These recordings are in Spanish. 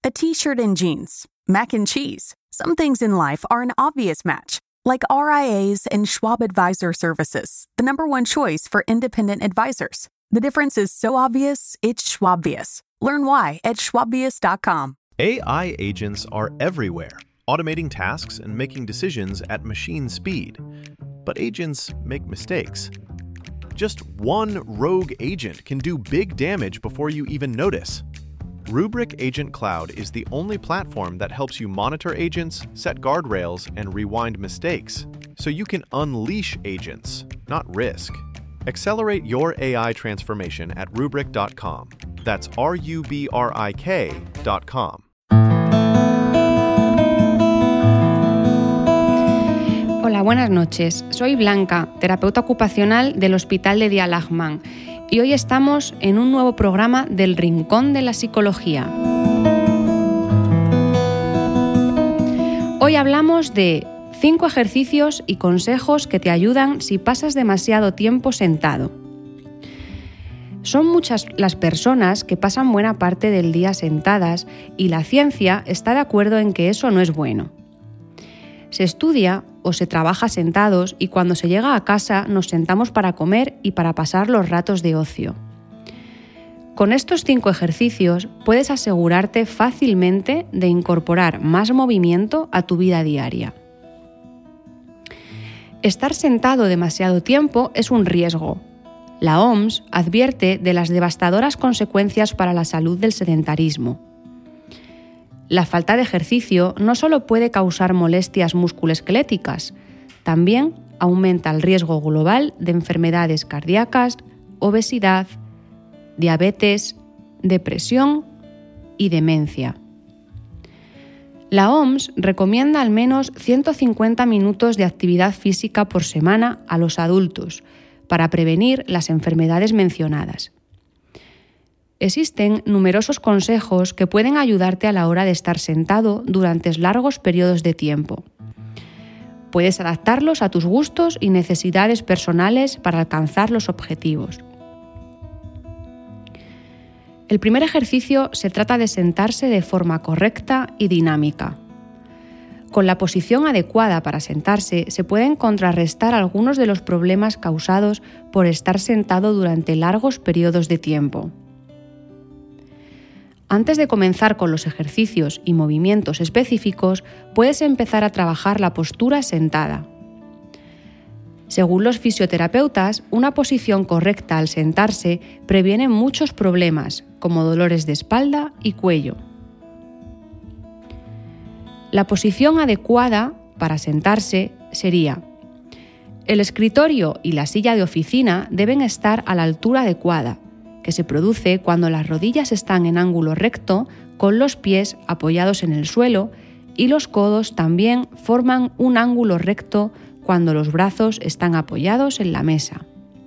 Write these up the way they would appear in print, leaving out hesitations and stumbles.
A t-shirt and jeans, mac and cheese. Some things in life are an obvious match, like RIAs and Schwab Advisor Services, the #1 choice for independent advisors. The difference is so obvious, it's Schwabvious. Learn why at schwabvious.com. AI agents are everywhere, automating tasks and making decisions at machine speed. But agents make mistakes. Just one rogue agent can do big damage before you even notice. Rubrik Agent Cloud is the only platform that helps you monitor agents, set guardrails, and rewind mistakes, so you can unleash agents, not risk. Accelerate your AI transformation at Rubrik.com. That's RUBRIK.com. Hola, buenas noches. Soy Blanca, terapeuta ocupacional del Hospital de Dia Lachman, y hoy estamos en un nuevo programa del Rincón de la Psicología. Hoy hablamos de 5 ejercicios y consejos que te ayudan si pasas demasiado tiempo sentado. Son muchas las personas que pasan buena parte del día sentadas y la ciencia está de acuerdo en que eso no es bueno. Se estudia o se trabaja sentados y cuando se llega a casa nos sentamos para comer y para pasar los ratos de ocio. Con estos 5 ejercicios puedes asegurarte fácilmente de incorporar más movimiento a tu vida diaria. Estar sentado demasiado tiempo es un riesgo. La OMS advierte de las devastadoras consecuencias para la salud del sedentarismo. La falta de ejercicio no solo puede causar molestias musculoesqueléticas, también aumenta el riesgo global de enfermedades cardíacas, obesidad, diabetes, depresión y demencia. La OMS recomienda al menos 150 minutos de actividad física por semana a los adultos para prevenir las enfermedades mencionadas. Existen numerosos consejos que pueden ayudarte a la hora de estar sentado durante largos periodos de tiempo. Puedes adaptarlos a tus gustos y necesidades personales para alcanzar los objetivos. El primer ejercicio se trata de sentarse de forma correcta y dinámica. Con la posición adecuada para sentarse se pueden contrarrestar algunos de los problemas causados por estar sentado durante largos periodos de tiempo. Antes de comenzar con los ejercicios y movimientos específicos, puedes empezar a trabajar la postura sentada. Según los fisioterapeutas, una posición correcta al sentarse previene muchos problemas, como dolores de espalda y cuello. La posición adecuada para sentarse sería: el escritorio y la silla de oficina deben estar a la altura adecuada, que se produce cuando las rodillas están en ángulo recto, con los pies apoyados en el suelo, y los codos también forman un ángulo recto cuando los brazos están apoyados en la mesa.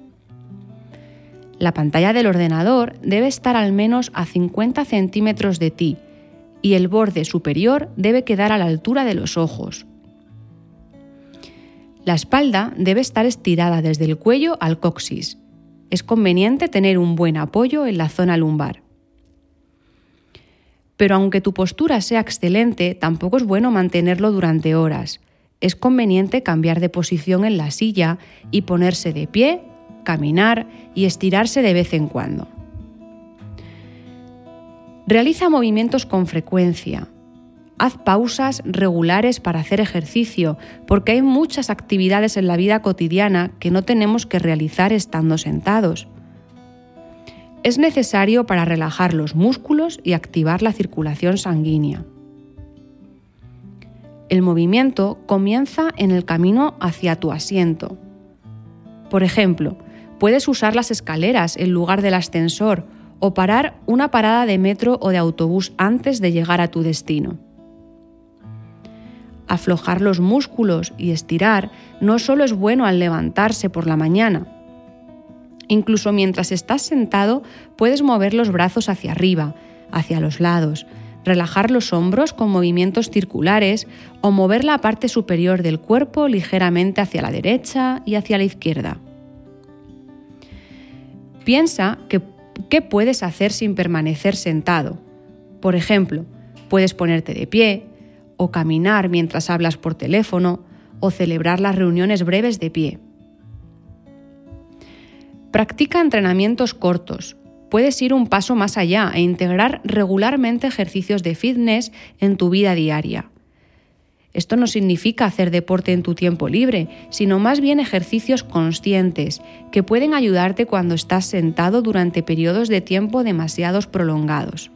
La pantalla del ordenador debe estar al menos a 50 centímetros de ti y el borde superior debe quedar a la altura de los ojos. La espalda debe estar estirada desde el cuello al coxis. Es conveniente tener un buen apoyo en la zona lumbar. Pero aunque tu postura sea excelente, tampoco es bueno mantenerlo durante horas. Es conveniente cambiar de posición en la silla y ponerse de pie, caminar y estirarse de vez en cuando. Realiza movimientos con frecuencia. Haz pausas regulares para hacer ejercicio, porque hay muchas actividades en la vida cotidiana que no tenemos que realizar estando sentados. Es necesario para relajar los músculos y activar la circulación sanguínea. El movimiento comienza en el camino hacia tu asiento. Por ejemplo, puedes usar las escaleras en lugar del ascensor o parar una parada de metro o de autobús antes de llegar a tu destino. Aflojar los músculos y estirar no solo es bueno al levantarse por la mañana. Incluso mientras estás sentado, puedes mover los brazos hacia arriba, hacia los lados, relajar los hombros con movimientos circulares o mover la parte superior del cuerpo ligeramente hacia la derecha y hacia la izquierda. Piensa qué puedes hacer sin permanecer sentado. Por ejemplo, Puedes ponerte de pie, o caminar mientras hablas por teléfono, o celebrar las reuniones breves de pie. Practica entrenamientos cortos. Puedes ir un paso más allá e integrar regularmente ejercicios de fitness en tu vida diaria. Esto no significa hacer deporte en tu tiempo libre, sino más bien ejercicios conscientes que pueden ayudarte cuando estás sentado durante periodos de tiempo demasiado prolongados.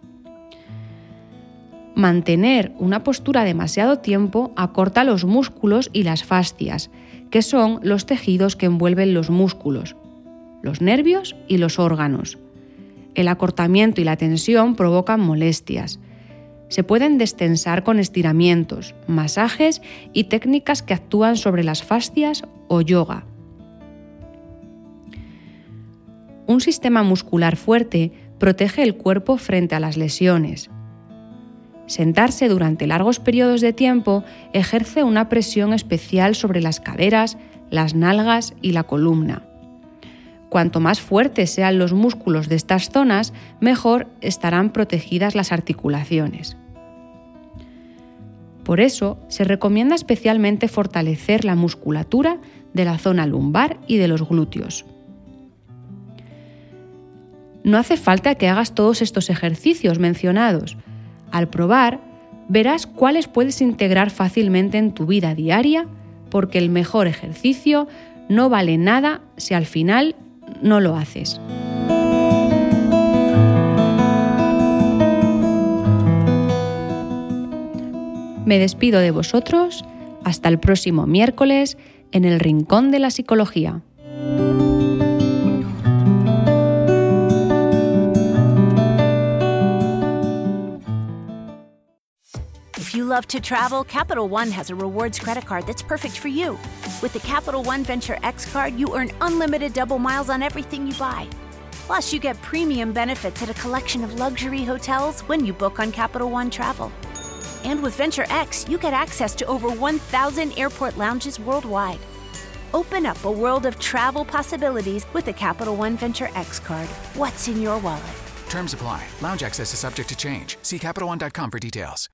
Mantener una postura demasiado tiempo acorta los músculos y las fascias, que son los tejidos que envuelven los músculos, los nervios y los órganos. El acortamiento y la tensión provocan molestias. Se pueden destensar con estiramientos, masajes y técnicas que actúan sobre las fascias o yoga. Un sistema muscular fuerte protege el cuerpo frente a las lesiones. Sentarse durante largos periodos de tiempo ejerce una presión especial sobre las caderas, las nalgas y la columna. Cuanto más fuertes sean los músculos de estas zonas, mejor estarán protegidas las articulaciones. Por eso, se recomienda especialmente fortalecer la musculatura de la zona lumbar y de los glúteos. No hace falta que hagas todos estos ejercicios mencionados. Al probar, verás cuáles puedes integrar fácilmente en tu vida diaria, porque el mejor ejercicio no vale nada si al final no lo haces. Me despido de vosotros hasta el próximo miércoles en el Rincón de la Psicología. If you love to travel, Capital One has a rewards credit card that's perfect for you. With the Capital One Venture X card, you earn unlimited double miles on everything you buy. Plus, you get premium benefits at a collection of luxury hotels when you book on Capital One Travel. And with Venture X, you get access to over 1,000 airport lounges worldwide. Open up a world of travel possibilities with the Capital One Venture X card. What's in your wallet? Terms apply. Lounge access is subject to change. See CapitalOne.com for details.